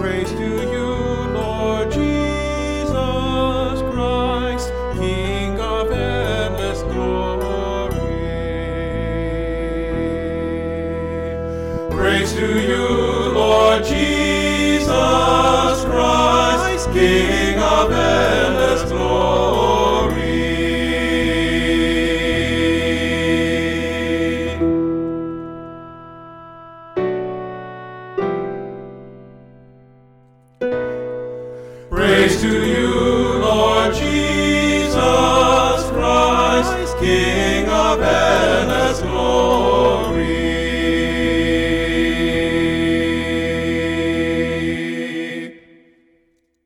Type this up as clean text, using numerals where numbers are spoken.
Praise to you, Lord Jesus Christ, King of endless glory. Praise to you, Lord Jesus Christ, King of endless glory.